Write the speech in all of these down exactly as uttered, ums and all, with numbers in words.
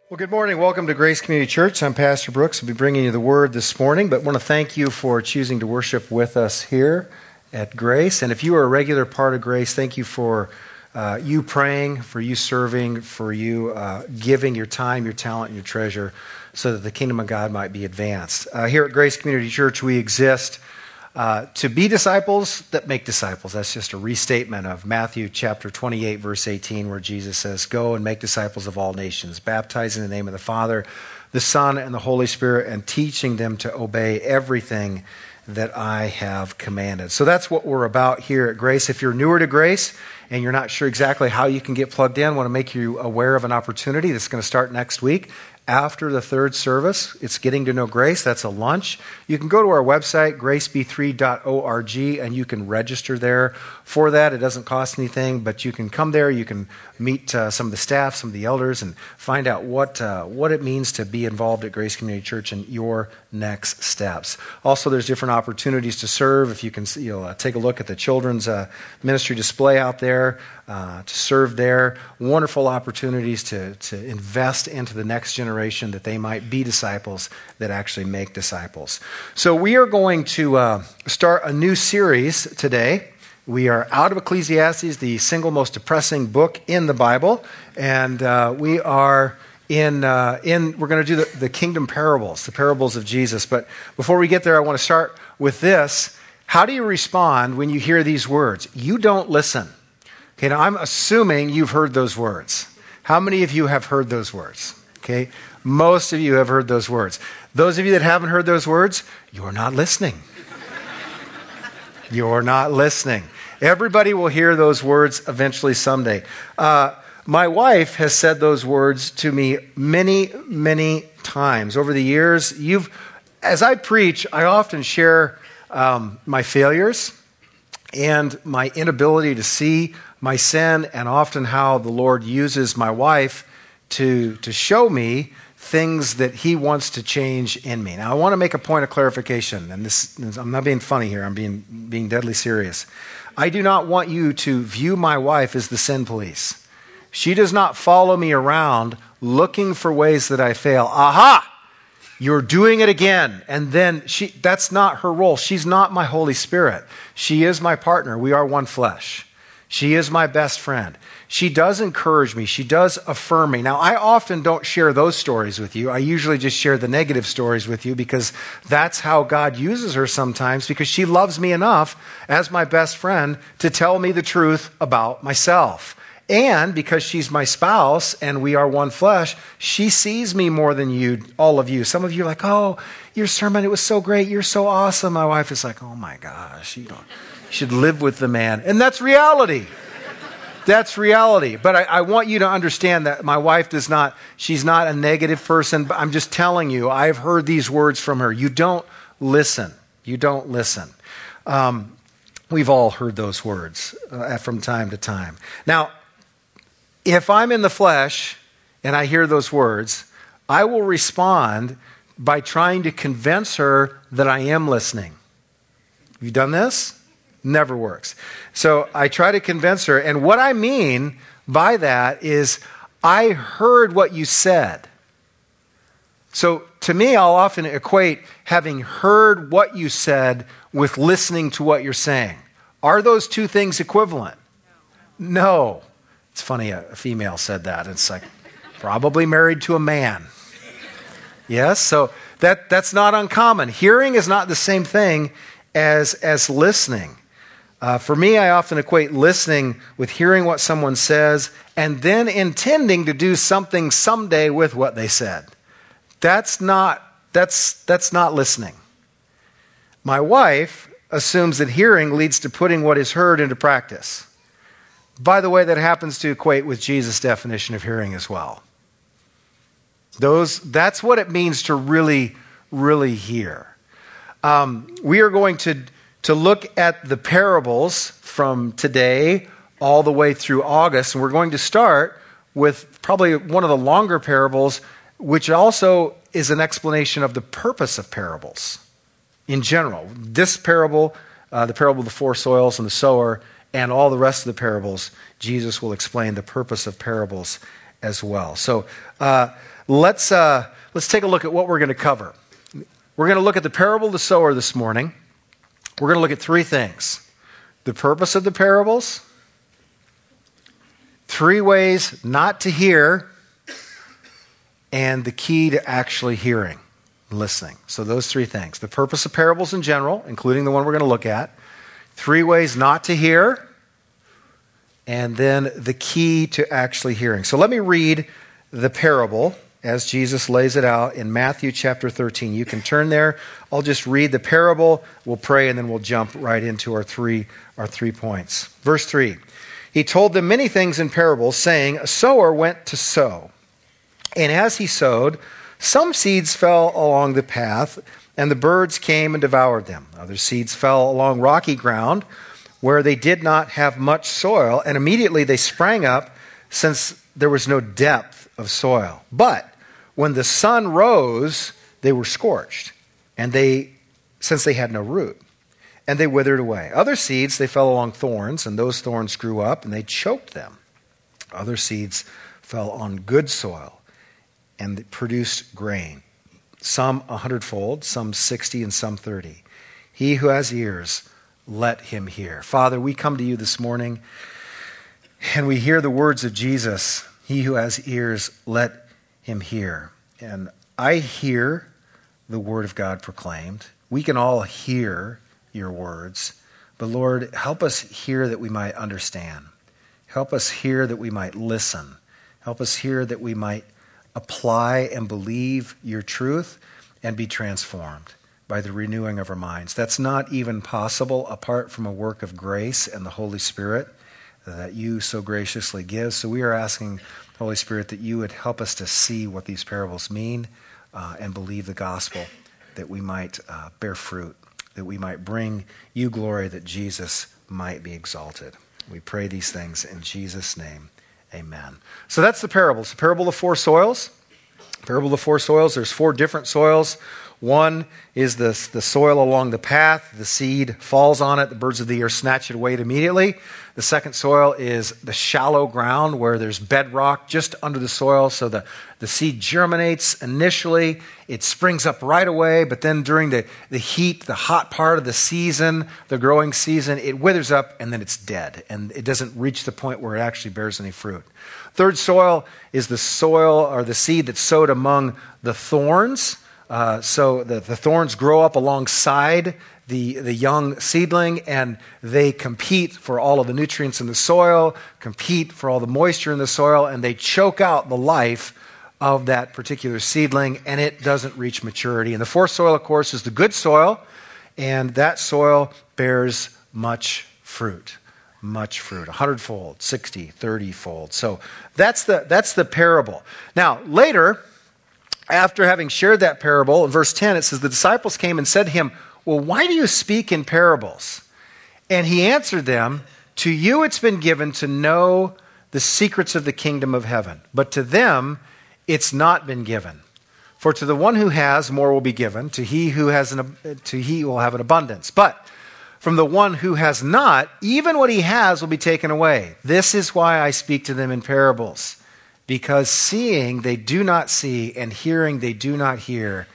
Well, good morning. Welcome to Grace Community Church. I'm Pastor Brooks. I'll be bringing you the Word this morning, but I want to thank you for choosing to worship with us here at Grace. And if you are a regular part of Grace, thank you for uh, you praying, for you serving, for you uh, giving your time, your talent, and your treasure so that the kingdom of God might be advanced. Uh, here at Grace Community Church, we exist Uh, to be disciples that make disciples. That's just a restatement of Matthew chapter twenty-eight, verse eighteen, where Jesus says, "Go and make disciples of all nations, baptizing in the name of the Father, the Son, and the Holy Spirit, and teaching them to obey everything that I have commanded." So that's what we're about here at Grace. If you're newer to Grace and you're not sure exactly how you can get plugged in, I want to make you aware of an opportunity that's going to start next week. After the third service, it's Getting to Know Grace. That's a lunch. You can go to our website, grace b three dot org, and you can register there for that. It doesn't cost anything, but you can come there. You can meet uh, some of the staff, some of the elders, and find out what uh, what it means to be involved at Grace Community Church and your next steps. Also, there's different opportunities to serve. If you can you know, uh, take a look at the children's uh, ministry display out there, uh, to serve there. Wonderful opportunities to, to invest into the next generation, that they might be disciples that actually make disciples. So we are going to uh, start a new series today. We are out of Ecclesiastes, the single most depressing book in the Bible, and uh, we are in uh, in. We're going to do the, the kingdom parables, the parables of Jesus. But before we get there, I want to start with this. How do you respond when you hear these words? You don't listen. Okay, now I'm assuming you've heard those words. How many of you have heard those words? Okay, most of you have heard those words. Those of you that haven't heard those words, you're not listening. You're not listening. Everybody will hear those words eventually someday. Uh, my wife has said those words to me many, many times over the years. You've, as I preach, I often share um, my failures and my inability to see my sin, and often how the Lord uses my wife to, to show me things that he wants to change in me. Now, I want to make a point of clarification, and this, I'm not being funny here, I'm being, being deadly serious. I do not want you to view my wife as the sin police. She does not follow me around looking for ways that I fail. Aha! You're doing it again. And then she that's not her role. She's not my Holy Spirit. She is my partner. We are one flesh. She is my best friend. She does encourage me. She does affirm me. Now, I often don't share those stories with you. I usually just share the negative stories with you because that's how God uses her sometimes, because she loves me enough as my best friend to tell me the truth about myself. And because she's my spouse and we are one flesh, she sees me more than you, all of you. Some of you are like, "Oh, your sermon, it was so great. You're so awesome." My wife is like, "Oh my gosh, you don't, you should live with the man." And that's reality. That's reality. But I, I want you to understand that my wife does not, she's not a negative person. But I'm just telling you, I've heard these words from her. You don't listen. You don't listen. Um, we've all heard those words uh, from time to time. Now, if I'm in the flesh and I hear those words, I will respond by trying to convince her that I am listening. Have you done this? Never works. So I try to convince her. And what I mean by that is, I heard what you said. So to me, I'll often equate having heard what you said with listening to what you're saying. Are those two things equivalent? No. It's funny, a female said that. It's like, probably married to a man. Yes, so that, that's not uncommon. Hearing is not the same thing as, as listening. Uh, for me, I often equate listening with hearing what someone says and then intending to do something someday with what they said. That's not, that's, that's not listening. My wife assumes that hearing leads to putting what is heard into practice. By the way, that happens to equate with Jesus' definition of hearing as well. Those, that's what it means to really, really hear. Um, we are going to, to look at the parables from today all the way through August, and we're going to start with probably one of the longer parables, which also is an explanation of the purpose of parables in general. This parable, uh, the parable of the four soils and the sower, and all the rest of the parables, Jesus will explain the purpose of parables as well. So uh, let's, uh, let's take a look at what we're going to cover. We're going to look at the parable of the sower this morning. We're going to look at three things. The purpose of the parables, three ways not to hear, and the key to actually hearing, listening. So those three things. The purpose of parables in general, including the one we're going to look at. Three ways not to hear, and then the key to actually hearing. So let me read the parable as Jesus lays it out in Matthew chapter thirteen. You can turn there. I'll just read the parable. We'll pray, and then we'll jump right into our three, our three points. Verse three. He told them many things in parables, saying, a sower went to sow. And as he sowed, some seeds fell along the path, and the birds came and devoured them. Other seeds fell along rocky ground, where they did not have much soil, and immediately they sprang up, since there was no depth of soil. But when the sun rose, they were scorched, and they, since they had no root, and they withered away. Other seeds, they fell along thorns, and those thorns grew up, and they choked them. Other seeds fell on good soil, and they produced grain, some a hundredfold, some sixty, and some thirty. He who has ears, let him hear. Father, we come to you this morning and we hear the words of Jesus. He who has ears, let him hear. And I hear the word of God proclaimed. We can all hear your words. But Lord, help us hear that we might understand. Help us hear that we might listen. Help us hear that we might apply and believe your truth and be transformed by the renewing of our minds. That's not even possible apart from a work of grace and the Holy Spirit that you so graciously give. So we are asking, Holy Spirit, that you would help us to see what these parables mean uh, and believe the gospel, that we might uh, bear fruit, that we might bring you glory, that Jesus might be exalted. We pray these things in Jesus' name. Amen. So that's the parables. The parable of four soils. Parable of the four soils. There's four different soils. One is the, the soil along the path. The seed falls on it. The birds of the air snatch it away immediately. The second soil is the shallow ground where there's bedrock just under the soil. So the, the seed germinates initially. It springs up right away. But then during the, the heat, the hot part of the season, the growing season, it withers up and then it's dead. And it doesn't reach the point where it actually bears any fruit. Third soil is the soil or the seed that's sowed among the thorns. Uh, so the, the thorns grow up alongside the, the young seedling, and they compete for all of the nutrients in the soil, compete for all the moisture in the soil, and they choke out the life of that particular seedling, and it doesn't reach maturity. And the fourth soil, of course, is the good soil, and that soil bears much fruit. Much fruit, a hundredfold, sixty, thirty-fold. So that's the, that's the parable. Now, later, after having shared that parable, in verse ten, it says, the disciples came and said to him, well, why do you speak in parables? And he answered them, to you it's been given to know the secrets of the kingdom of heaven, but to them it's not been given. For to the one who has, more will be given, to he who has an, to he will have an abundance. But from the one who has not, even what he has will be taken away. This is why I speak to them in parables. Because seeing they do not see, and hearing they do not hear,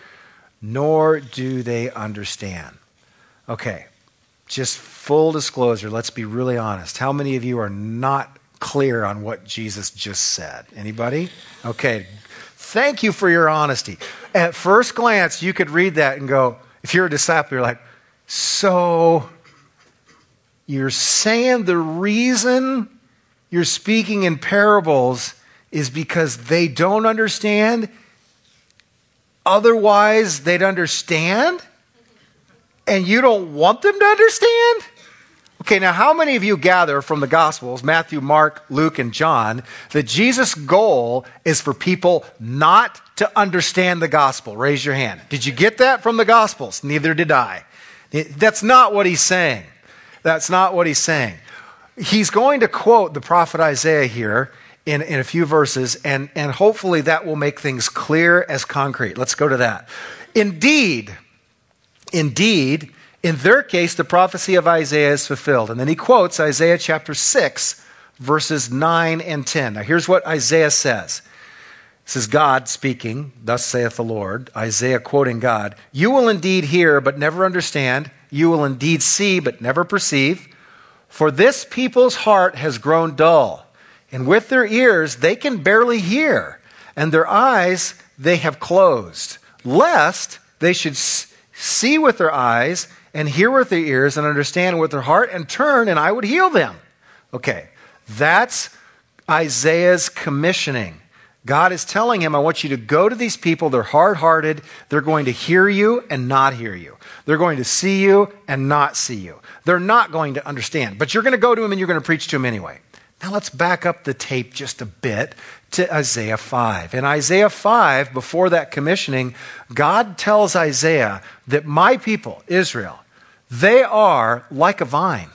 nor do they understand. Okay, just full disclosure, let's be really honest. How many of you are not clear on what Jesus just said? Anybody? Okay, thank you for your honesty. At first glance, you could read that and go, if you're a disciple, you're like, so you're saying the reason you're speaking in parables is because they don't understand? Otherwise, they'd understand? And you don't want them to understand? Okay, now how many of you gather from the Gospels, Matthew, Mark, Luke, and John, that Jesus' goal is for people not to understand the gospel? Raise your hand. Did you get that from the Gospels? Neither did I. That's not what he's saying. That's not what he's saying. He's going to quote the prophet Isaiah here in, in a few verses, and, and hopefully that will make things clear as concrete. Let's go to that. Indeed, indeed, in their case, the prophecy of Isaiah is fulfilled. And then he quotes Isaiah chapter six, verses nine and ten. Now here's what Isaiah says. This is God speaking, thus saith the Lord, Isaiah quoting God. You will indeed hear, but never understand. You will indeed see, but never perceive. For this people's heart has grown dull, and with their ears they can barely hear, and their eyes they have closed, lest they should see with their eyes and hear with their ears and understand with their heart and turn, and I would heal them. Okay, that's Isaiah's commissioning. God is telling him, I want you to go to these people. They're hard-hearted. They're going to hear you and not hear you. They're going to see you and not see you. They're not going to understand. But you're going to go to them and you're going to preach to them anyway. Now let's back up the tape just a bit to Isaiah five. In Isaiah five, before that commissioning, God tells Isaiah that my people, Israel, they are like a vine.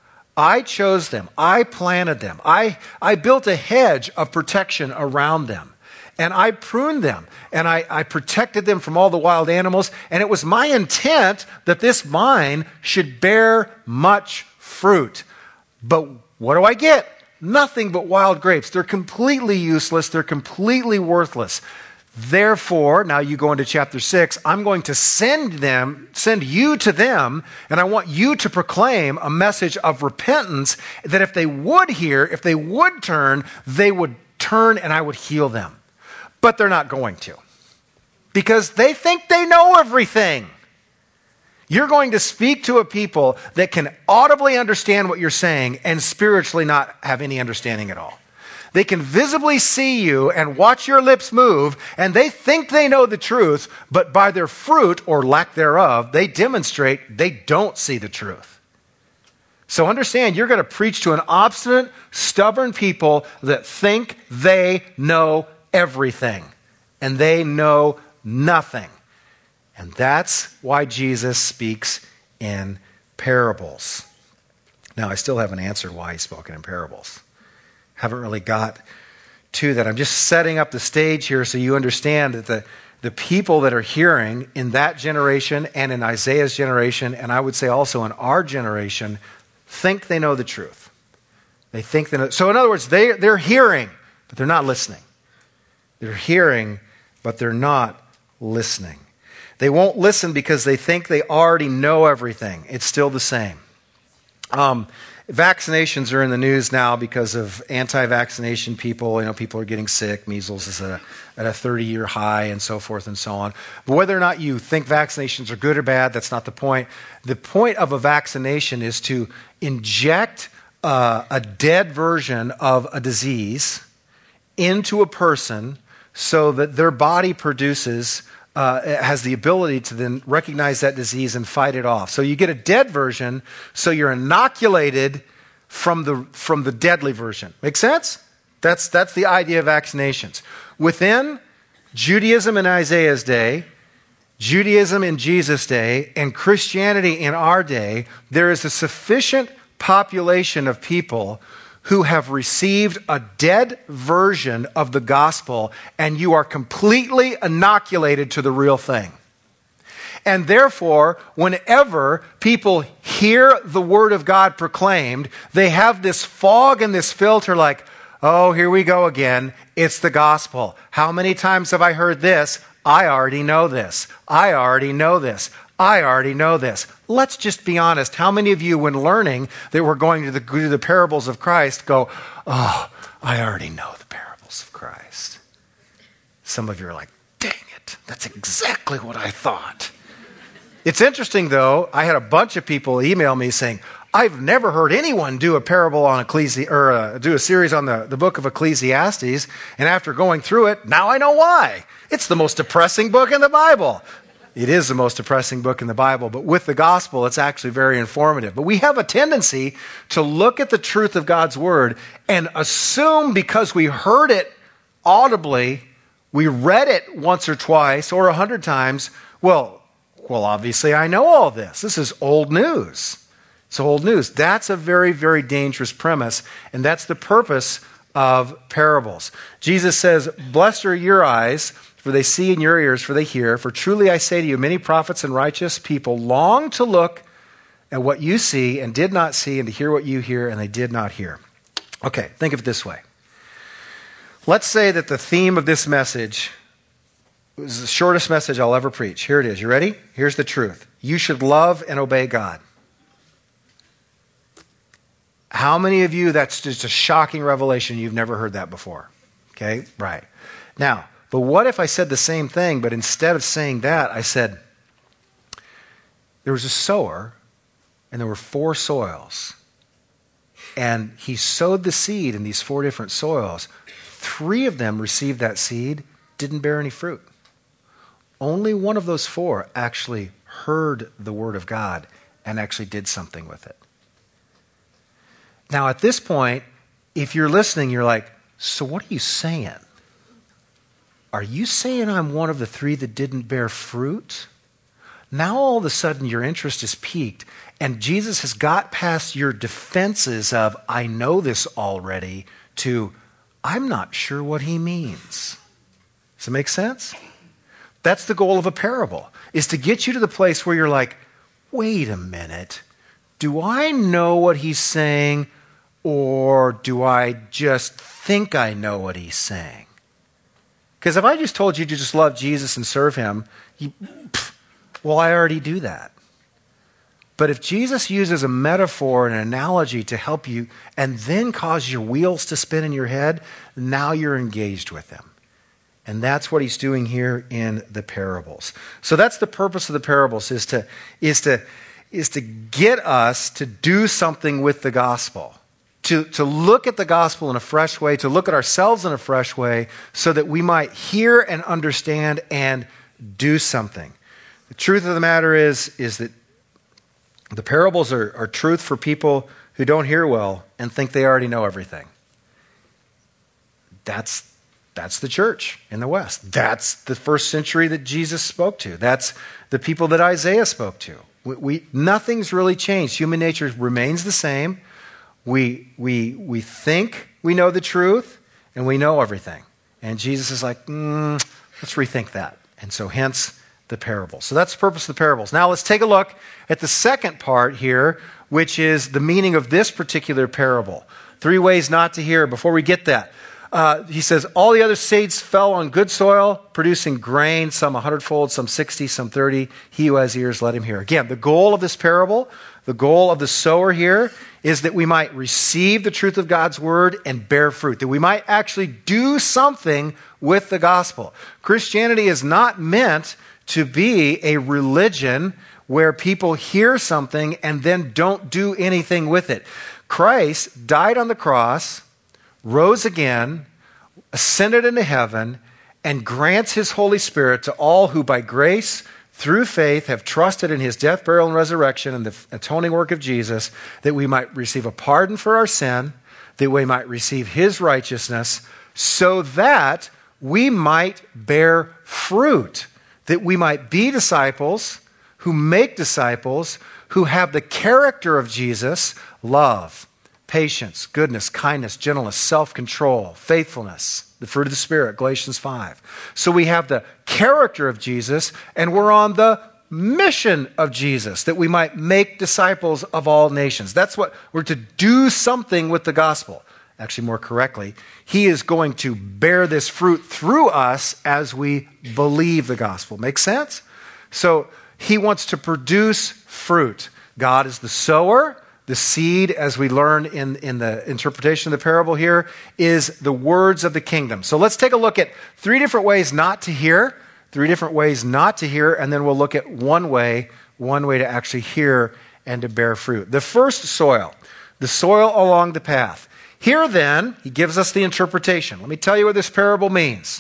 I chose them. I planted them. I, I built a hedge of protection around them. And I pruned them. And I, I protected them from all the wild animals. And it was my intent that this vine should bear much fruit. But what do I get? Nothing but wild grapes. They're completely useless. They're completely worthless. Therefore, now you go into chapter six, I'm going to send them, send you to them, and I want you to proclaim a message of repentance that if they would hear, if they would turn, they would turn and I would heal them. But they're not going to, because they think they know everything. You're going to speak to a people that can audibly understand what you're saying and spiritually not have any understanding at all. They can visibly see you and watch your lips move, and they think they know the truth, but by their fruit or lack thereof, they demonstrate they don't see the truth. So understand, you're going to preach to an obstinate, stubborn people that think they know everything, and they know nothing. And that's why Jesus speaks in parables. Now, I still haven't answered why he's spoken in parables. Haven't really got to that. I'm just setting up the stage here so you understand that the, the people that are hearing in that generation and in Isaiah's generation, and I would say also in our generation, think they know the truth. They think they know. So in other words, they, they're hearing, but they're not listening. They're hearing, but they're not listening. They won't listen because they think they already know everything. It's still the same. Um, Vaccinations are in the news now because of anti-vaccination people. You know, people are getting sick. Measles is a, at a thirty-year high and so forth and so on. But whether or not you think vaccinations are good or bad, that's not the point. The point of a vaccination is to inject uh, a dead version of a disease into a person so that their body produces Uh, has the ability to then recognize that disease and fight it off. So you get a dead version, so you're inoculated from the from the deadly version. Make sense? That's that's the idea of vaccinations. Within Judaism in Isaiah's day, Judaism in Jesus' day, and Christianity in our day, there is a sufficient population of people who have received a dead version of the gospel, and you are completely inoculated to the real thing. And therefore, whenever people hear the word of God proclaimed, they have this fog and this filter like, oh, here we go again. It's the gospel. How many times have I heard this? I already know this. I already know this. I already know this. Let's just be honest. How many of you, when learning that we're going to the, to the parables of Christ, go, oh, I already know the parables of Christ? Some of you are like, dang it, that's exactly what I thought. It's interesting, though. I had a bunch of people email me saying, I've never heard anyone do a parable on Ecclesi- or uh, do a series on the, the book of Ecclesiastes, and after going through it, now I know why. It's the most depressing book in the Bible. It is the most depressing book in the Bible, but with the gospel, it's actually very informative. But we have a tendency to look at the truth of God's word and assume because we heard it audibly, we read it once or twice or a hundred times, well, well, obviously I know all this. This is old news. It's old news. That's a very, very dangerous premise, and that's the purpose of parables. Jesus says, blessed are your eyes, for they see, and your ears, for they hear. For truly I say to you, many prophets and righteous people long to look at what you see and did not see, and to hear what you hear and they did not hear. Okay, think of it this way. Let's say that the theme of this message was the shortest message I'll ever preach. Here it is. You ready? Here's the truth. You should love and obey God. How many of you, that's just a shocking revelation, you've never heard that before? Okay, right. Now, but what if I said the same thing, but instead of saying that, I said, there was a sower, and there were four soils. And he sowed the seed in these four different soils. Three of them received that seed, didn't bear any fruit. Only one of those four actually heard the word of God and actually did something with it. Now, at this point, if you're listening, you're like, so what are you saying? Are you saying I'm one of the three that didn't bear fruit? Now all of a sudden your interest is piqued, and Jesus has got past your defenses of, I know this already, to, I'm not sure what he means. Does it make sense? That's the goal of a parable, is to get you to the place where you're like, wait a minute, do I know what he's saying, or do I just think I know what he's saying? Because if I just told you to just love Jesus and serve him, you, pff, well, I already do that. But if Jesus uses a metaphor and an analogy to help you and then cause your wheels to spin in your head, now you're engaged with him. And that's what he's doing here in the parables. So that's the purpose of the parables, is to, is to, is to get us to do something with the gospel. To, to look at the gospel in a fresh way, to look at ourselves in a fresh way, so that we might hear and understand and do something. The truth of the matter is, is that the parables are, are truth for people who don't hear well and think they already know everything. That's That's the church in the West. That's the first century that Jesus spoke to. That's the people that Isaiah spoke to. We, we nothing's really changed. Human nature remains the same. We, we, we think we know the truth, and we know everything. And Jesus is like, mm, let's rethink that. And so hence the parables. So that's the purpose of the parables. Now let's take a look at the second part here, which is the meaning of this particular parable. Three ways not to hear. Before we get that, uh, he says, all the other seeds fell on good soil, producing grain, some a hundredfold, some sixty, some thirty. He who has ears, let him hear. Again, the goal of this parable, the goal of the sower here, is that we might receive the truth of God's word and bear fruit, that we might actually do something with the gospel. Christianity is not meant to be a religion where people hear something and then don't do anything with it. Christ died on the cross, rose again, ascended into heaven, and grants his Holy Spirit to all who by grace, through faith, have trusted in his death, burial, and resurrection and the atoning work of Jesus, that we might receive a pardon for our sin, that we might receive his righteousness, so that we might bear fruit, that we might be disciples who make disciples, who have the character of Jesus, love, patience, goodness, kindness, gentleness, self-control, faithfulness, the fruit of the Spirit, Galatians five. So we have the character of Jesus, and we're on the mission of Jesus, that we might make disciples of all nations. That's what we're to do, something with the gospel. Actually, more correctly, he is going to bear this fruit through us as we believe the gospel. Make sense? So he wants to produce fruit. God is the sower. The seed, as we learn in, in the interpretation of the parable here, is the words of the kingdom. So let's take a look at three different ways not to hear, three different ways not to hear, and then we'll look at one way, one way to actually hear and to bear fruit. The first soil, the soil along the path. Here then, he gives us the interpretation. Let me tell you what this parable means.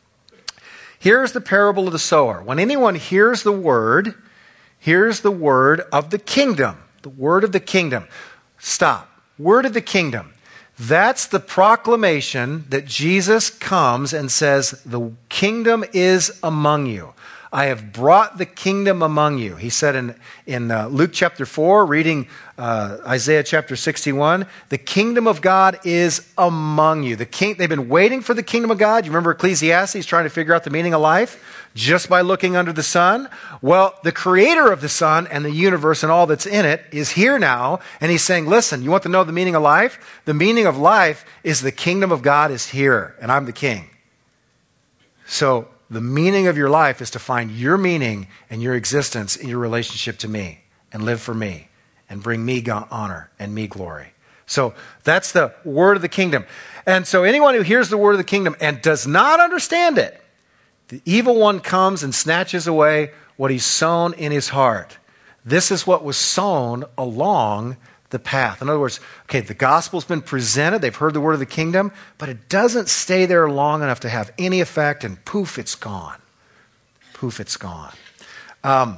Here's the parable of the sower. When anyone hears the word, here's the word of the kingdom. The word of the kingdom. Stop. Word of the kingdom. That's the proclamation that Jesus comes and says, the kingdom is among you. I have brought the kingdom among you. He said in, in uh, Luke chapter four, reading uh, Isaiah chapter sixty-one, the kingdom of God is among you. The king, they've been waiting for the kingdom of God. You remember Ecclesiastes trying to figure out the meaning of life just by looking under the sun? Well, the creator of the sun and the universe and all that's in it is here now. And he's saying, listen, you want to know the meaning of life? The meaning of life is the kingdom of God is here and I'm the king. So the meaning of your life is to find your meaning and your existence in your relationship to me and live for me and bring me honor and me glory. So that's the word of the kingdom. And so anyone who hears the word of the kingdom and does not understand it, the evil one comes and snatches away what he's sown in his heart. This is what was sown along the path. In other words, okay, the gospel's been presented, they've heard the word of the kingdom, but it doesn't stay there long enough to have any effect, and poof, it's gone. Poof, it's gone. Um,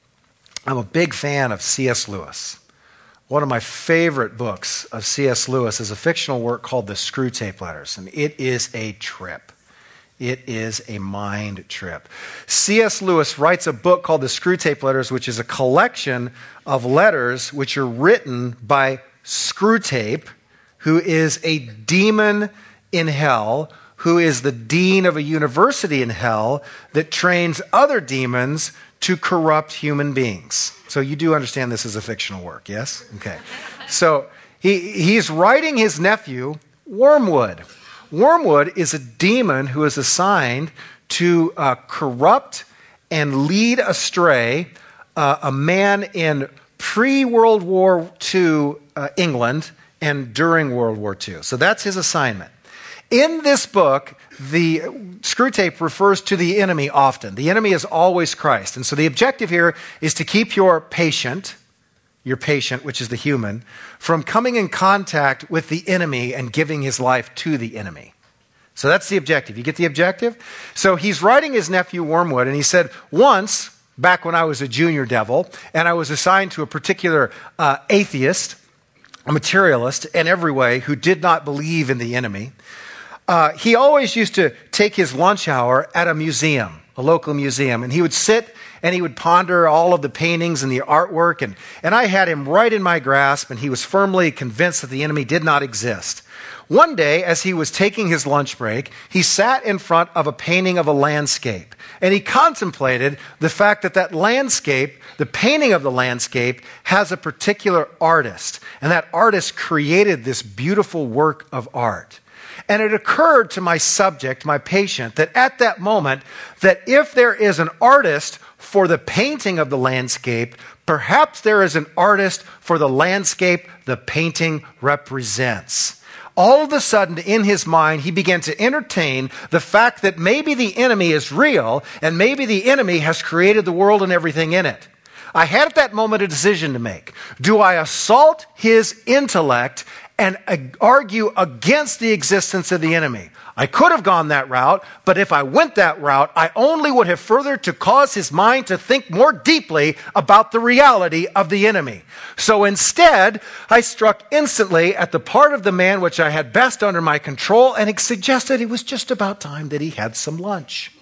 I'm a big fan of C S Lewis. One of my favorite books of C S Lewis is a fictional work called The Screwtape Letters, and it is a trip. It is a mind trip. C S Lewis writes a book called The Screwtape Letters, which is a collection of letters which are written by Screwtape, who is a demon in hell, who is the dean of a university in hell that trains other demons to corrupt human beings. So you do understand this is a fictional work, yes? Okay. So he, he's writing his nephew, Wormwood. Wormwood is a demon who is assigned to uh, corrupt and lead astray uh, a man in pre-World War Two uh, England and during World War Two. So that's his assignment. In this book, the Screwtape refers to the enemy often. The enemy is always Christ. And so the objective here is to keep your patient, your patient, which is the human, from coming in contact with the enemy and giving his life to the enemy. So that's the objective. You get the objective? So he's writing his nephew Wormwood, and he said, once, back when I was a junior devil, and I was assigned to a particular uh, atheist, a materialist in every way, who did not believe in the enemy, uh, he always used to take his lunch hour at a museum, a local museum, and he would sit and he would ponder all of the paintings and the artwork, and, and I had him right in my grasp, and he was firmly convinced that the enemy did not exist. One day, as he was taking his lunch break, he sat in front of a painting of a landscape, and he contemplated the fact that that landscape, the painting of the landscape, has a particular artist, and that artist created this beautiful work of art. And it occurred to my subject, my patient, that at that moment, that if there is an artist for the painting of the landscape, perhaps there is an artist for the landscape the painting represents. All of a sudden, in his mind, he began to entertain the fact that maybe the enemy is real, and maybe the enemy has created the world and everything in it. I had at that moment a decision to make. Do I assault his intellect and argue against the existence of the enemy? I could have gone that route, but if I went that route, I only would have furthered to cause his mind to think more deeply about the reality of the enemy. So instead, I struck instantly at the part of the man which I had best under my control, and it suggested it was just about time that he had some lunch.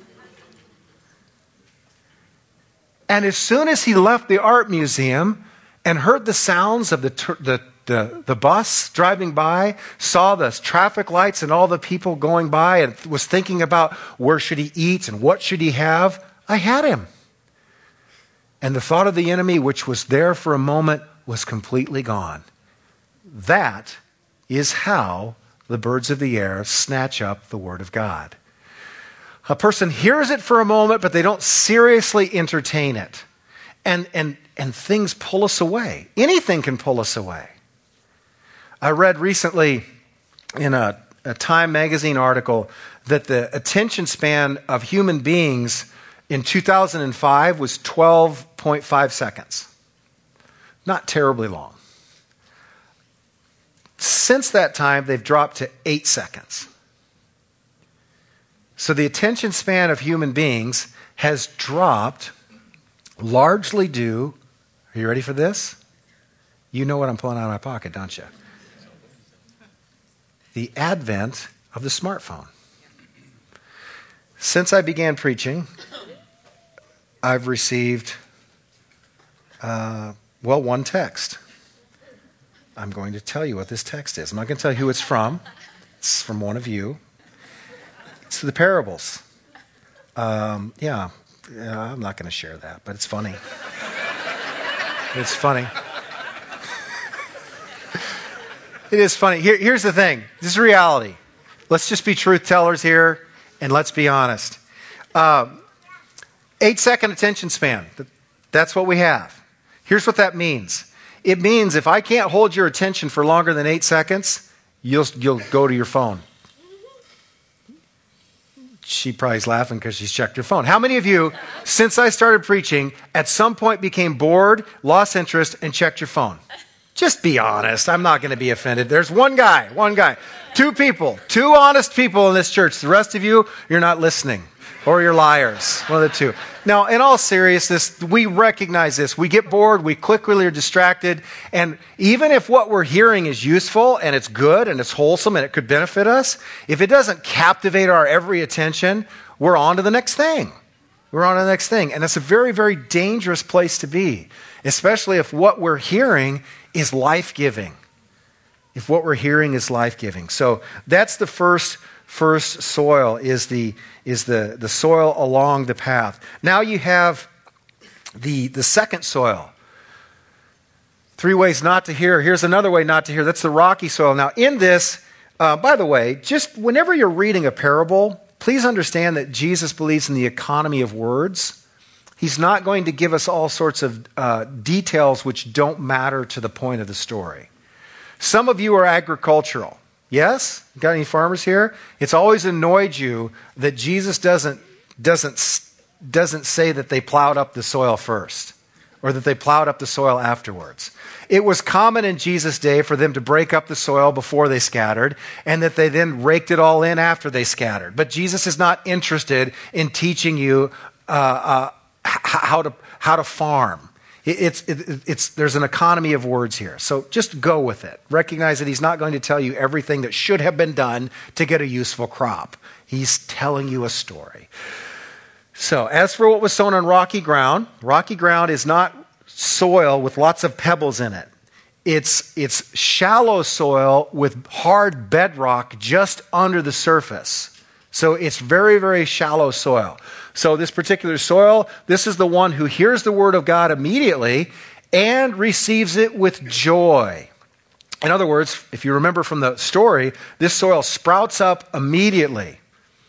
And as soon as he left the art museum and heard the sounds of the, the The, the bus driving by, saw the traffic lights and all the people going by, and was thinking about where should he eat and what should he have, I had him. And the thought of the enemy, which was there for a moment, was completely gone. That is how the birds of the air snatch up the word of God. A person hears it for a moment, but they don't seriously entertain it. And, and, and things pull us away. Anything can pull us away. I read recently in a, a Time magazine article that the attention span of human beings in two thousand five was twelve point five seconds. Not terribly long. Since that time, they've dropped to eight seconds. So the attention span of human beings has dropped largely due, are you ready for this? You know what I'm pulling out of my pocket, don't you? The advent of the smartphone. Since I began preaching I've received, uh, well, one text. I'm going to tell you what this text is. I'm not going to tell you who it's from. It's from one of you. It's the parables. Um, yeah, yeah, I'm not going to share that, but it's funny. It's funny. It is funny. Here, here's the thing. This is reality. Let's just be truth tellers here, and let's be honest. Um, eight second attention span. That's what we have. Here's what that means. It means if I can't hold your attention for longer than eight seconds, you'll you'll go to your phone. She probably is laughing because she's checked her phone. How many of you, since I started preaching, at some point became bored, lost interest, and checked your phone? Just be honest. I'm not going to be offended. There's one guy, one guy. Two people, two honest people in this church. The rest of you, you're not listening. Or you're liars. One of the two. Now, in all seriousness, we recognize this. We get bored, we quickly are distracted, and even if what we're hearing is useful and it's good and it's wholesome and it could benefit us, if it doesn't captivate our every attention, we're on to the next thing. We're on to the next thing. And that's a very, very dangerous place to be, especially if what we're hearing is life-giving. If what we're hearing is life-giving. So that's the first first soil, is the is the, the soil along the path. Now you have the, the second soil. Three ways not to hear. Here's another way not to hear. That's the rocky soil. Now in this, uh, by the way, just whenever you're reading a parable, please understand that Jesus believes in the economy of words. He's not going to give us all sorts of uh, details which don't matter to the point of the story. Some of you are agricultural. Yes? Got any farmers here? It's always annoyed you that Jesus doesn't, doesn't, doesn't say that they plowed up the soil first or that they plowed up the soil afterwards. It was common in Jesus' day for them to break up the soil before they scattered and that they then raked it all in after they scattered. But Jesus is not interested in teaching you uh, uh, how to how to farm. It's, it, it's, there's an economy of words here. So just go with it. Recognize that he's not going to tell you everything that should have been done to get a useful crop. He's telling you a story. So as for what was sown on rocky ground, rocky ground is not soil with lots of pebbles in it. It's, it's shallow soil with hard bedrock just under the surface. So it's very, very shallow soil. So this particular soil, this is the one who hears the word of God immediately and receives it with joy. In other words, if you remember from the story, this soil sprouts up immediately.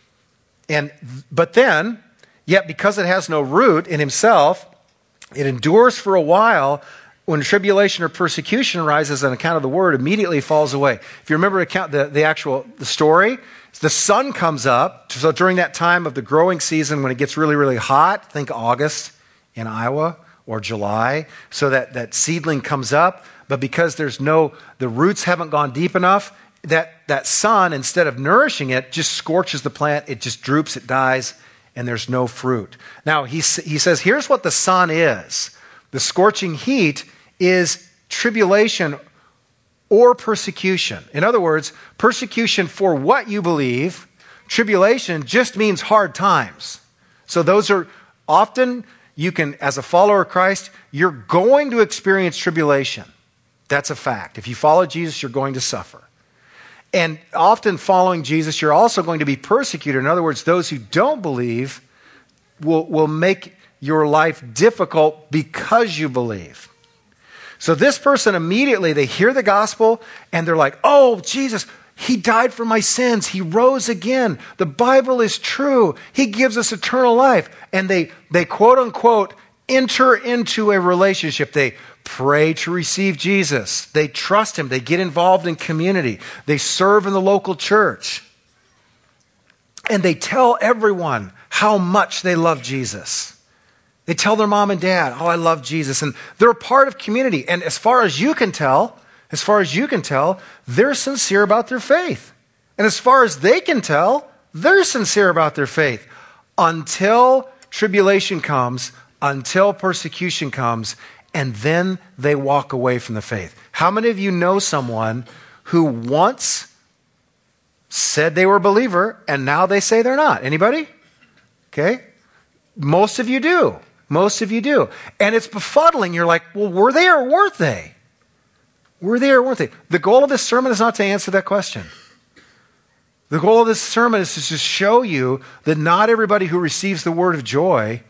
And but then, yet because it has no root in himself, it endures for a while. When tribulation or persecution arises on account of the word, immediately falls away. If you remember the, the actual the story, the sun comes up. So during that time of the growing season when it gets really, really hot, think August in Iowa or July, so that, that seedling comes up. But because there's no, the roots haven't gone deep enough, that, that sun, instead of nourishing it, just scorches the plant. It just droops, it dies, and there's no fruit. Now, he, he says, here's what the sun is. The scorching heat is tribulation or persecution. In other words, persecution for what you believe. Tribulation just means hard times. So those are often, you can, as a follower of Christ, you're going to experience tribulation. That's a fact. If you follow Jesus, you're going to suffer. And often following Jesus, you're also going to be persecuted. In other words, those who don't believe will, will make your life difficult because you believe. So this person immediately, they hear the gospel and they're like, oh, Jesus, he died for my sins. He rose again. The Bible is true. He gives us eternal life. And they, they quote unquote, enter into a relationship. They pray to receive Jesus. They trust him. They get involved in community. They serve in the local church. And they tell everyone how much they love Jesus. They tell their mom and dad, oh, I love Jesus. And they're a part of community. And as far as you can tell, as far as you can tell, they're sincere about their faith. And as far as they can tell, they're sincere about their faith. Until tribulation comes, until persecution comes, and then they walk away from the faith. How many of you know someone who once said they were a believer and now they say they're not? Anybody? Okay. Most of you do. Most of you do. And it's befuddling. You're like, well, were they or weren't they? Were they or weren't they? The goal of this sermon is not to answer that question. The goal of this sermon is to just show you that not everybody who receives the word of joy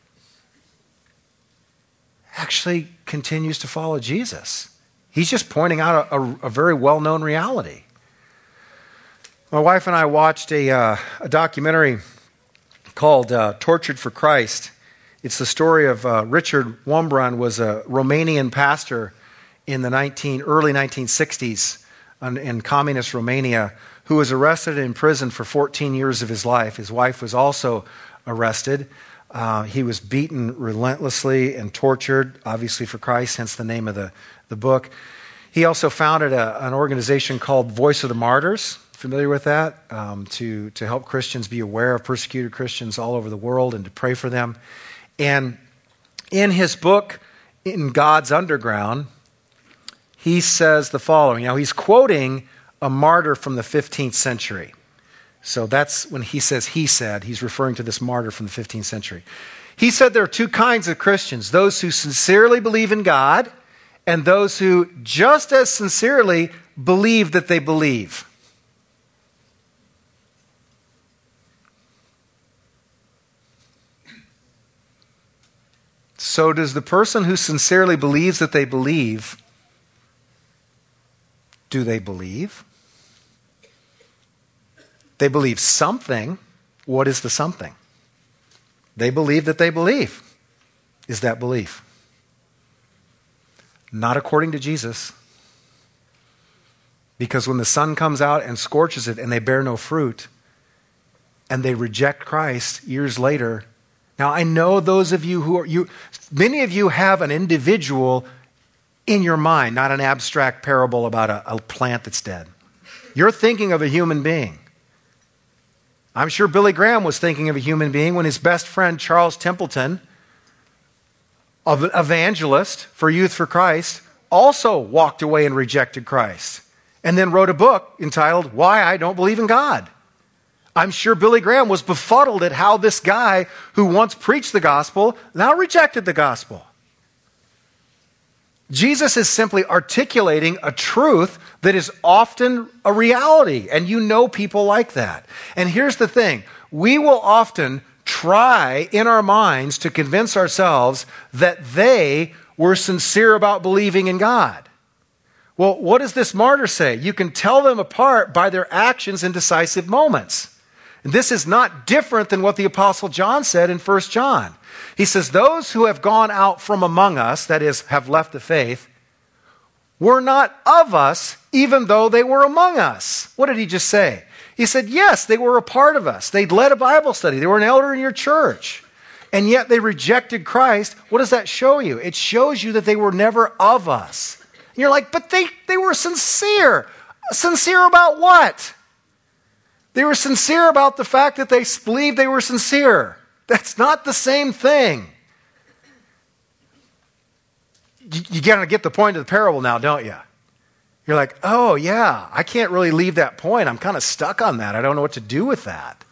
actually continues to follow Jesus. He's just pointing out a, a, a very well-known reality. My wife and I watched a, uh, a documentary called uh, Tortured for Christ. It's the story of uh, Richard Wurmbrand, was a Romanian pastor in the nineteen, early nineteen sixties in, in communist Romania, who was arrested and imprisoned for fourteen years of his life. His wife was also arrested. Uh, he was beaten relentlessly and tortured, obviously for Christ, hence the name of the, the book. He also founded a, an organization called Voice of the Martyrs. Familiar with that? Um, to, to help Christians be aware of persecuted Christians all over the world and to pray for them. And in his book, In God's Underground, he says the following. Now, he's quoting a martyr from the fifteenth century. So that's when he says he said, he's referring to this martyr from the fifteenth century. He said there are two kinds of Christians, those who sincerely believe in God and those who just as sincerely believe that they believe. So does the person who sincerely believes that they believe, do they believe? They believe something. What is the something? They believe that they believe. Is that belief? Not according to Jesus. Because when the sun comes out and scorches it and they bear no fruit, and they reject Christ years later. Now, I know those of you who are, you, many of you have an individual in your mind, not an abstract parable about a, a plant that's dead. You're thinking of a human being. I'm sure Billy Graham was thinking of a human being when his best friend, Charles Templeton, an evangelist for Youth for Christ, also walked away and rejected Christ, and then wrote a book entitled, Why I Don't Believe in God. I'm sure Billy Graham was befuddled at how this guy who once preached the gospel now rejected the gospel. Jesus is simply articulating a truth that is often a reality, and you know people like that. And here's the thing. We will often try in our minds to convince ourselves that they were sincere about believing in God. Well, what does this martyr say? You can tell them apart by their actions in decisive moments. And this is not different than what the Apostle John said in First John. He says, those who have gone out from among us, that is, have left the faith, were not of us, even though they were among us. What did he just say? He said, yes, they were a part of us. They'd led a Bible study. They were an elder in your church. And yet they rejected Christ. What does that show you? It shows you that they were never of us. And you're like, but they, they were sincere. Sincere about what? They were sincere about the fact that they believed they were sincere. That's not the same thing. You, you got to get the point of the parable now, don't you? You're like, oh yeah, I can't really leave that point. I'm kind of stuck on that. I don't know what to do with that.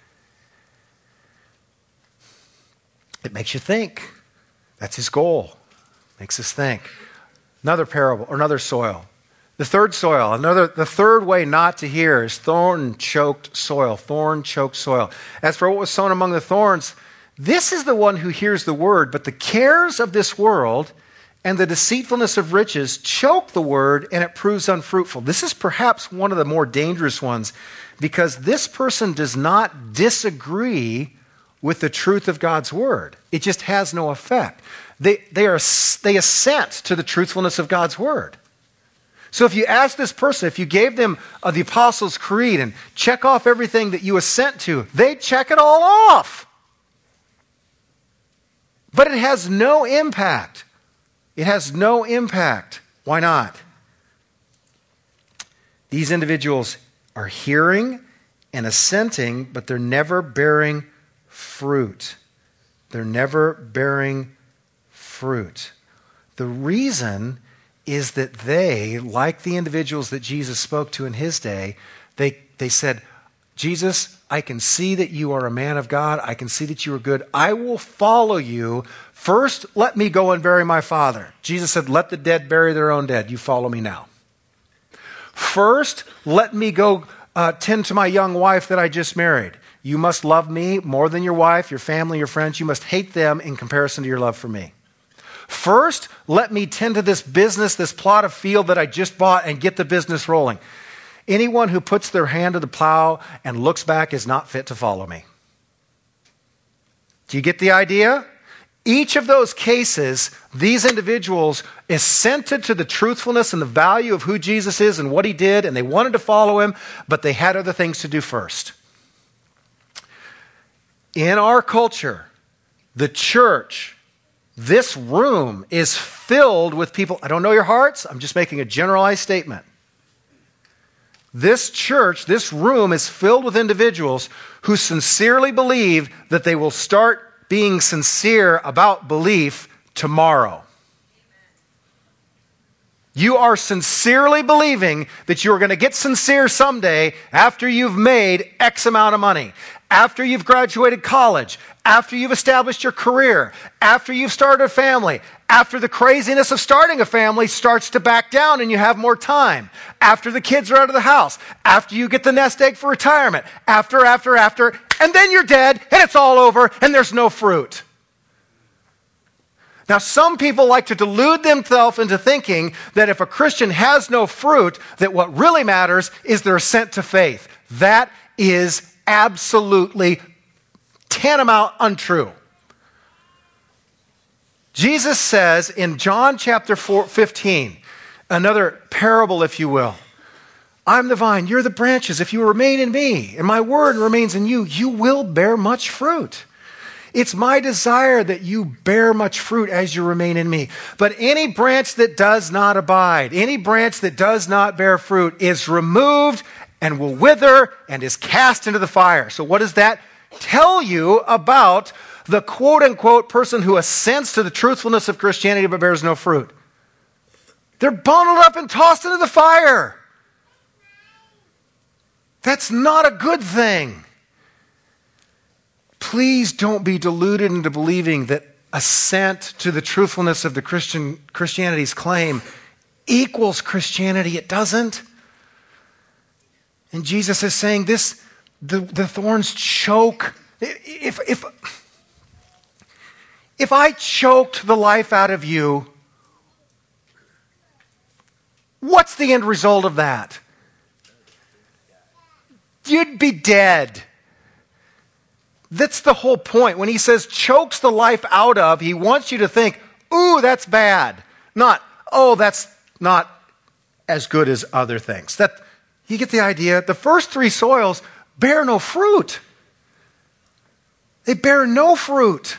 It makes you think. That's his goal. Makes us think. Another parable, or another soil. The third soil, another, the third way not to hear is thorn-choked soil, thorn-choked soil. As for what was sown among the thorns, this is the one who hears the word, but the cares of this world and the deceitfulness of riches choke the word and it proves unfruitful. This is perhaps one of the more dangerous ones because this person does not disagree with the truth of God's word. It just has no effect. They, they, are, they assent to the truthfulness of God's word. So if you ask this person, if you gave them uh, the Apostles' Creed and check off everything that you assent to, they check it all off. But it has no impact. It has no impact. Why not? These individuals are hearing and assenting, but they're never bearing fruit. They're never bearing fruit. The reason is that they, like the individuals that Jesus spoke to in his day, they, they said, Jesus, I can see that you are a man of God. I can see that you are good. I will follow you. First, let me go and bury my father. Jesus said, let the dead bury their own dead. You follow me now. First, let me go uh, tend to my young wife that I just married. You must love me more than your wife, your family, your friends. You must hate them in comparison to your love for me. First, let me tend to this business, this plot of field that I just bought and get the business rolling. Anyone who puts their hand to the plow and looks back is not fit to follow me. Do you get the idea? Each of those cases, these individuals assented to the truthfulness and the value of who Jesus is and what he did, and they wanted to follow him, but they had other things to do first. In our culture, the church, this room is filled with people. I don't know your hearts. I'm just making a generalized statement. This church, this room is filled with individuals who sincerely believe that they will start being sincere about belief tomorrow. You are sincerely believing that you are going to get sincere someday after you've made X amount of money, after you've graduated college, after you've established your career, after you've started a family, after the craziness of starting a family starts to back down and you have more time, after the kids are out of the house, after you get the nest egg for retirement, after, after, after, and then you're dead and it's all over and there's no fruit. Now, some people like to delude themselves into thinking that if a Christian has no fruit, that what really matters is their assent to faith. That is absolutely tantamount untrue. Jesus says in John chapter four, fifteen, another parable, if you will, I'm the vine, you're the branches. If you remain in me and my word remains in you, you will bear much fruit. It's my desire that you bear much fruit as you remain in me. But any branch that does not abide, any branch that does not bear fruit is removed and will wither and is cast into the fire. So what does that tell you about the quote-unquote person who assents to the truthfulness of Christianity but bears no fruit? They're bundled up and tossed into the fire. That's not a good thing. Please don't be deluded into believing that assent to the truthfulness of the Christian Christianity's claim equals Christianity. It doesn't. And Jesus is saying this, the, the thorns choke. If, if, if I choked the life out of you, what's the end result of that? You'd be dead. That's the whole point. When he says chokes the life out of, he wants you to think, ooh, that's bad. Not, oh, that's not as good as other things. That, you get the idea? The first three soils bear no fruit. They bear no fruit.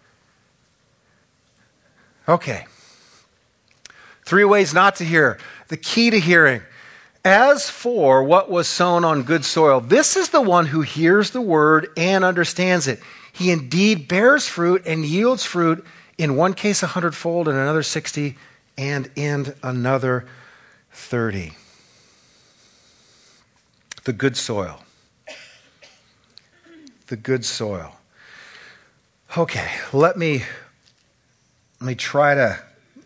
Okay. Three ways not to hear. The key to hearing. As for what was sown on good soil, this is the one who hears the word and understands it. He indeed bears fruit and yields fruit, in one case a hundredfold, in another sixty, and in another thirty. The good soil. The good soil. Okay, let me, let me try to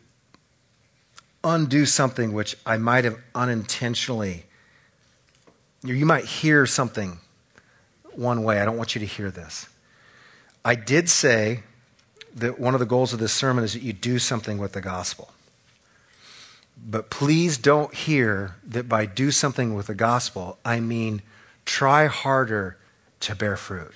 undo something which I might have unintentionally, you might hear something one way. I don't want you to hear this. I did say that one of the goals of this sermon is that you do something with the gospel. But please don't hear that by do something with the gospel, I mean try harder to bear fruit.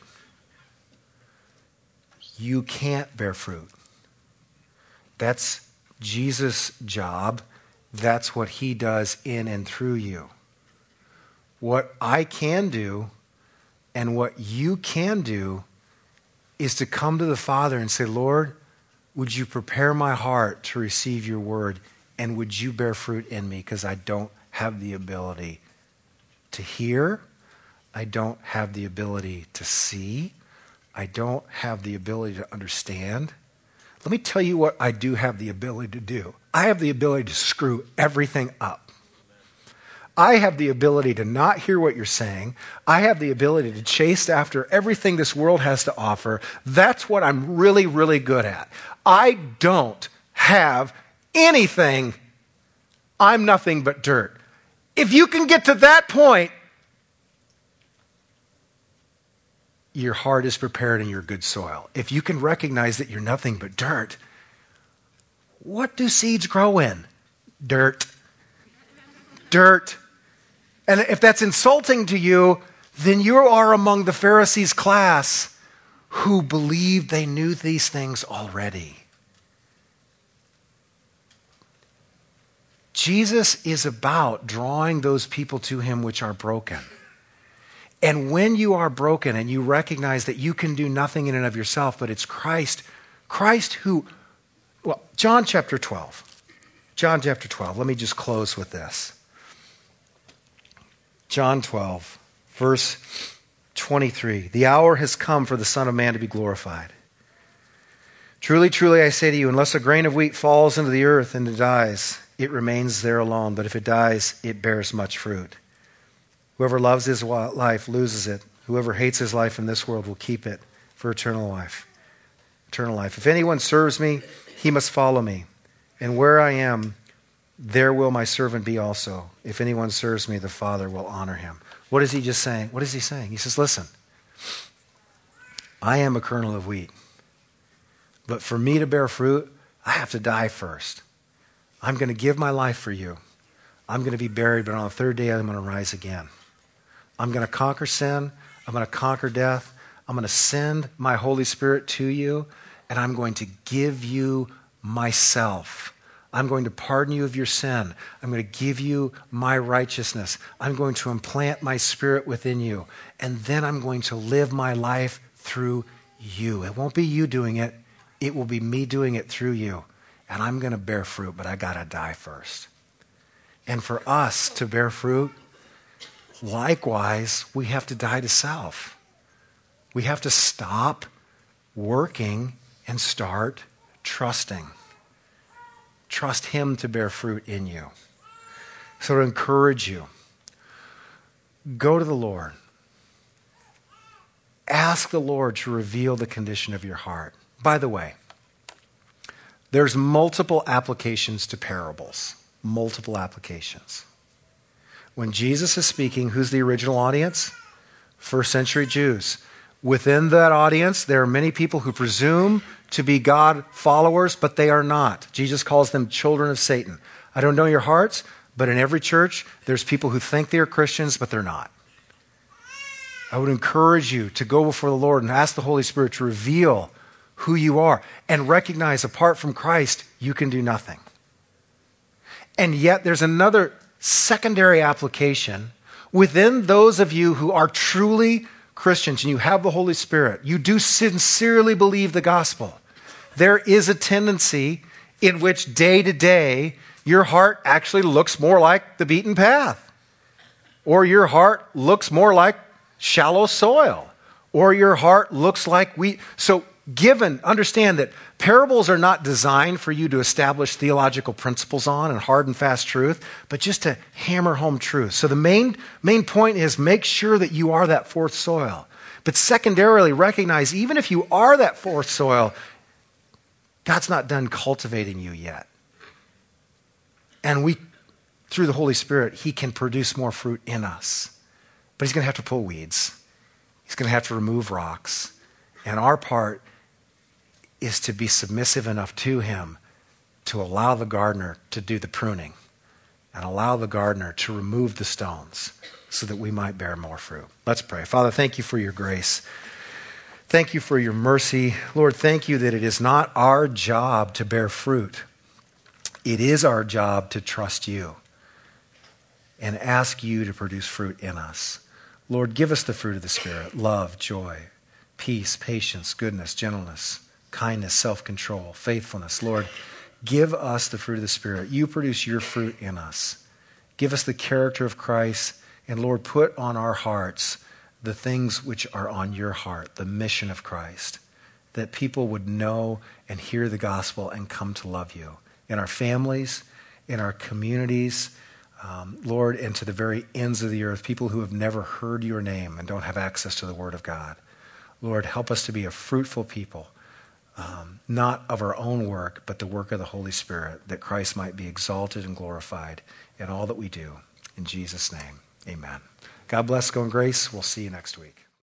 You can't bear fruit. That's Jesus' job. That's what he does in and through you. What I can do and what you can do is to come to the Father and say, Lord, would you prepare my heart to receive your word, and would you bear fruit in me, because I don't have the ability to hear. I don't have the ability to see. I don't have the ability to understand. Let me tell you what I do have the ability to do. I have the ability to screw everything up. I have the ability to not hear what you're saying. I have the ability to chase after everything this world has to offer. That's what I'm really, really good at. I don't have anything. I'm nothing but dirt. If you can get to that point, your heart is prepared and you're good soil. If you can recognize that you're nothing but dirt, what do seeds grow in? Dirt. Dirt. And if that's insulting to you, then you are among the Pharisees' class who believed they knew these things already. Jesus is about drawing those people to him which are broken. And when you are broken and you recognize that you can do nothing in and of yourself, but it's Christ, Christ who, well, John chapter twelve. John chapter twelve. Let me just close with this. John twelve, verse twenty-three. The hour has come for the Son of Man to be glorified. Truly, truly, I say to you, unless a grain of wheat falls into the earth and it dies, it remains there alone. But if it dies, it bears much fruit. Whoever loves his life loses it. Whoever hates his life in this world will keep it for eternal life. Eternal life. If anyone serves me, he must follow me. And where I am, there will my servant be also. If anyone serves me, the Father will honor him. What is he just saying? What is he saying? He says, listen, I am a kernel of wheat. But for me to bear fruit, I have to die first. I'm going to give my life for you. I'm going to be buried, but on the third day, I'm going to rise again. I'm going to conquer sin. I'm going to conquer death. I'm going to send my Holy Spirit to you, and I'm going to give you myself. I'm going to pardon you of your sin. I'm going to give you my righteousness. I'm going to implant my Spirit within you, and then I'm going to live my life through you. It won't be you doing it. It will be me doing it through you, and I'm going to bear fruit, but I got to die first. And for us to bear fruit, likewise, we have to die to self. We have to stop working and start trusting. Trust him to bear fruit in you. So to encourage you, go to the Lord. Ask the Lord to reveal the condition of your heart. By the way, there's multiple applications to parables. Multiple applications. When Jesus is speaking, who's the original audience? First century Jews. Within that audience, there are many people who presume to be God followers, but they are not. Jesus calls them children of Satan. I don't know your hearts, but in every church, there's people who think they're Christians, but they're not. I would encourage you to go before the Lord and ask the Holy Spirit to reveal who you are and recognize apart from Christ, you can do nothing. And yet there's another secondary application within those of you who are truly Christians and you have the Holy Spirit. You do sincerely believe the gospel. There is a tendency in which day to day your heart actually looks more like the beaten path. Or your heart looks more like shallow soil. Or your heart looks like wheat. So given, understand that parables are not designed for you to establish theological principles on and hard and fast truth, but just to hammer home truth. So the main, main point is make sure that you are that fourth soil. But secondarily, recognize even if you are that fourth soil, God's not done cultivating you yet. And we, through the Holy Spirit, he can produce more fruit in us. But he's going to have to pull weeds. He's going to have to remove rocks. And our part is to be submissive enough to him to allow the gardener to do the pruning and allow the gardener to remove the stones so that we might bear more fruit. Let's pray. Father, thank you for your grace. Thank you for your mercy. Lord, thank you that it is not our job to bear fruit. It is our job to trust you and ask you to produce fruit in us. Lord, give us the fruit of the Spirit: love, joy, peace, patience, goodness, gentleness, kindness, self-control, faithfulness. Lord, give us the fruit of the Spirit. You produce your fruit in us. Give us the character of Christ. And Lord, put on our hearts the things which are on your heart, the mission of Christ, that people would know and hear the gospel and come to love you in our families, in our communities, Um, Lord, and to the very ends of the earth, people who have never heard your name and don't have access to the word of God. Lord, help us to be a fruitful people, um, not of our own work, but the work of the Holy Spirit, that Christ might be exalted and glorified in all that we do. In Jesus' name, amen. God bless. Go in grace. We'll see you next week.